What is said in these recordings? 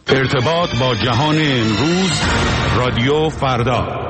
ارتباط با جهان امروز، رادیو فردا.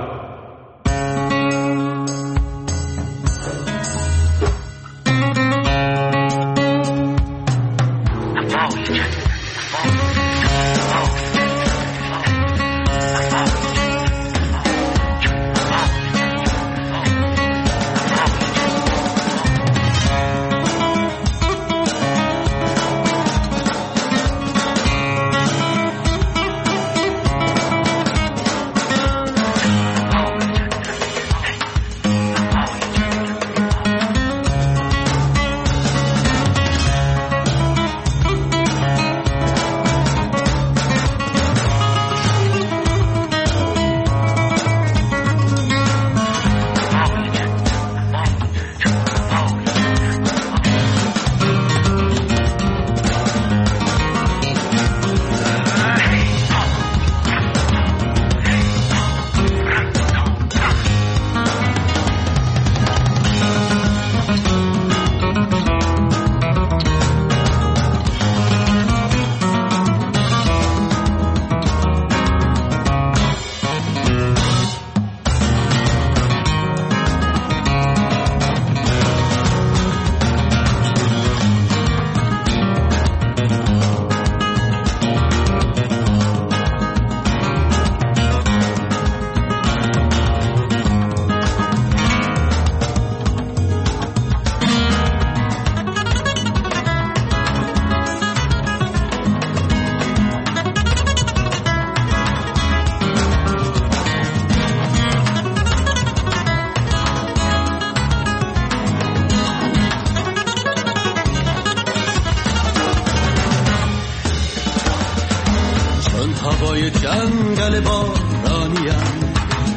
هوای جنگل بارانیم،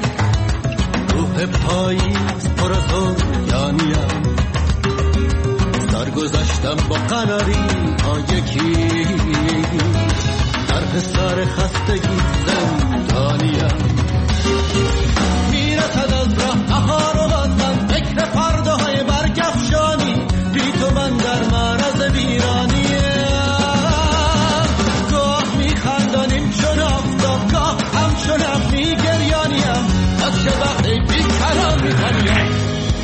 روح پاییز پر از هویانیم، سرگذشتم با قناری ها یکی، در حصار خستگی زندانیم، میرسد از راه بهار و باز من فکر فرداهای برگفشانی، بی تو من در معرض ویرانیم، گاه میخندانیم چون آفتاب، گاه همچون میگریانیم، از چه وقتی بی کلام میخوانیم.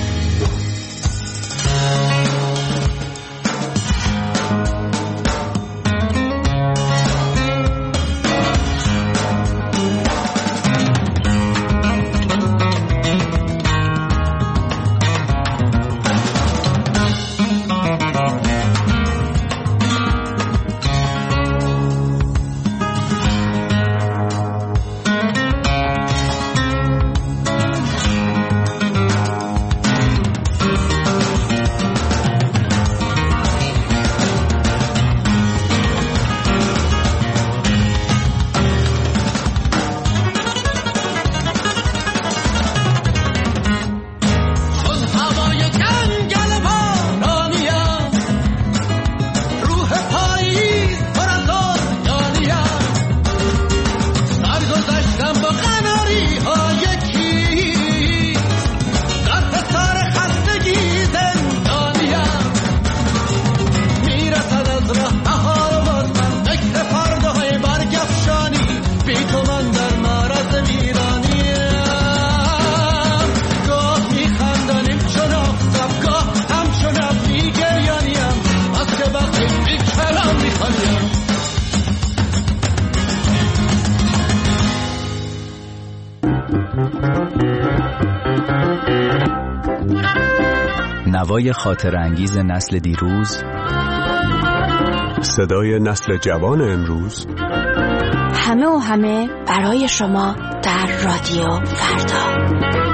نوای خاطر انگیز نسل دیروز، صدای نسل جوان امروز، همه و همه برای شما در رادیو فردا.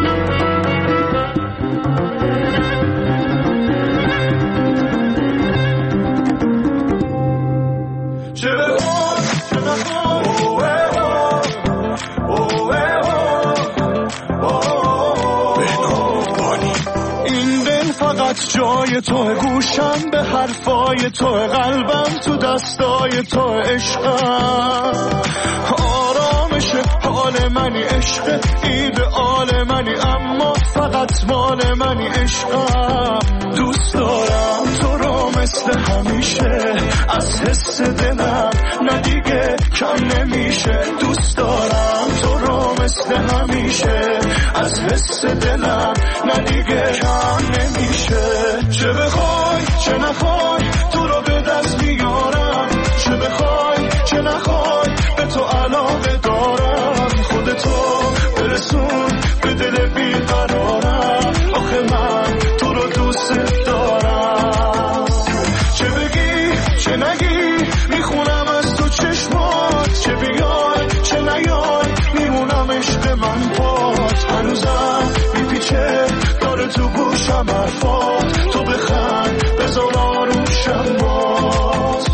جای تو گوشم به حرفای تو، قلبم تو دستای تو، عشقم آرامش حال منی، عشق ایدئال منی، اما فقط مال منی، عشقم دوست دارم تو رو مثل همیشه، از حس دلم نه دیگه کم نمیشه. دوست دارم تو رو مثل همیشه، از حس دلم نه دیگه کم نمیشه. چه بخوای چه نخوای تو رو به دست میارم، چه بخوای چه نخوای به تو علاقه دارم. خودتو برسون به دل بیقرارم، آخه من تو رو دوست دارم. چه بگی چه نگی میخونم از تو چشمات، چه بیای چه نیای میمونم عشق من پات. هنوزم میپیچه داره تو گوشم حرفات، تو بخند بذار آروشم باز.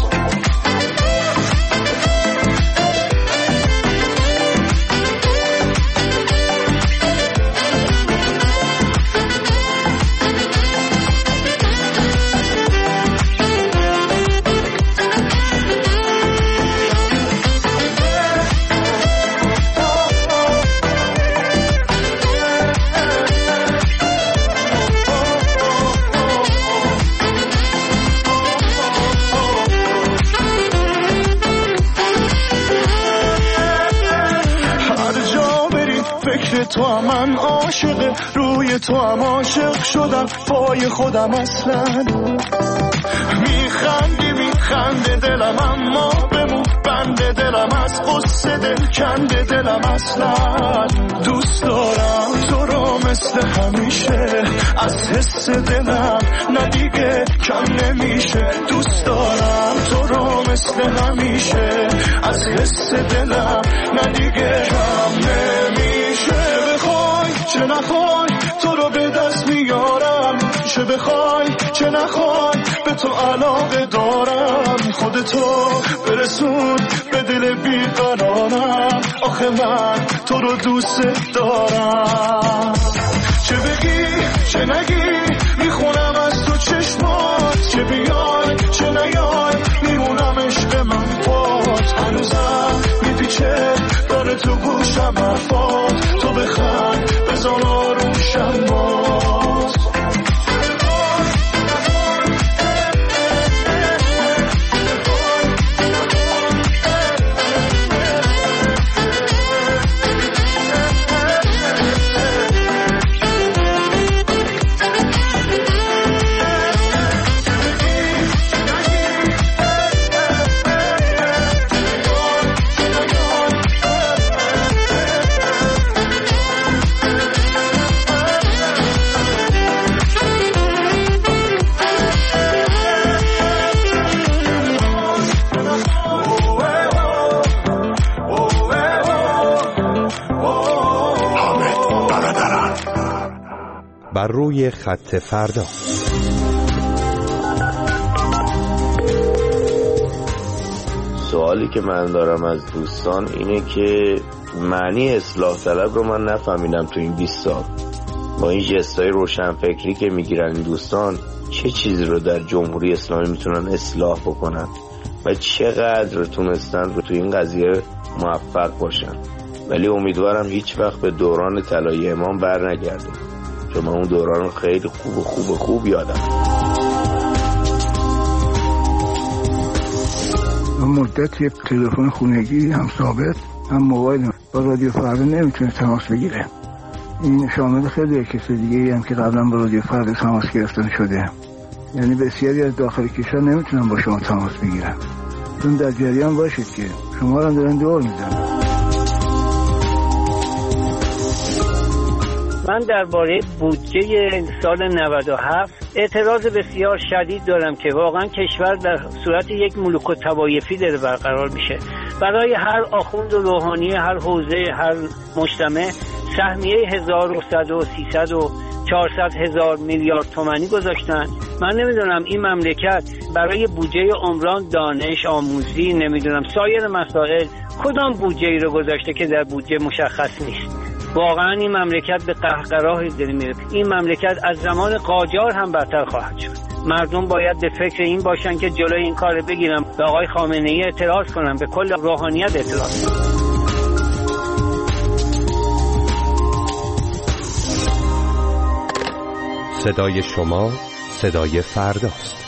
تو هم من عاشق، روی تو هم عاشق شدم پای خودم اصلا. میخنده دلم اما بمون بنده دلم، از قصه دل کنده دلم اصلا. دوست دارم تو رو مثل همیشه، از حس دلم نه دیگه کم نمیشه. دوست دارم تو رو مثل همیشه، از حس دلم نه دیگه کم نمیشه. چه نخوای تو رو به دست میارم، چه بخوای چه نخوای به تو علاقه دارم. خودتو برسون به دل بیقرارم، آخه من تو رو دوست دارم. چه بگی چه نگی میخونم از تو چشمات، چه بیای چه نیای میمونم عشق من پات. هنوزم میپیچه داره تو گوشم حرفات، تو بخند بذار آروشم باز. بر روی خط فردا. سوالی که من دارم از دوستان اینه که معنی اصلاح طلب رو من نفهمیدم تو این 20 سال. با این جستای روشنفکری که میگیرن این دوستان، چه چیزی رو در جمهوری اسلامی میتونن اصلاح بکنن و چقدر تونستن رو تو این قضیه موفق باشن. ولی امیدوارم هیچ وقت به دوران طلایی امام بر نگردیم، چون من اون دوران خیلی خوب یادم. مدت یک تلفن خونگی هم ثابت هم موبایل با رادیو فردا نمیتونه تماس بگیره. این شامل خیلی کسی دیگه هم که قبلا با رادیو فردا تماس گرفتن شده. یعنی بسیاری از داخل کشور نمیتونن با شما تماس بگیرن. چون در جریان باشید که شما رو دارن دور میزنن. من درباره بودجه سال 97 اعتراض بسیار شدید دارم که واقعا کشور در صورت یک ملوک و طوایفی داره برقرار میشه. برای هر آخوند و روحانی هر حوزه هر مجتمع سهمیه 1100 و 300 و 400 هزار میلیارد تومانی گذاشتن. من نمیدونم این مملکت برای بودجه عمران، دانش آموزی، نمیدونم سایر مسائل کدام بودجه‌ای رو گذاشته که در بودجه مشخص نیست. واقعا این مملکت به قهقرایی داره میره. این مملکت از زمان قاجار هم بدتر خواهد شد. مردم باید به فکر این باشن که جلوی این کار بگیرن، به آقای خامنه‌ای اعتراض کنن، به کل روحانیت اعتراض کنن. صدای شما صدای فرداست.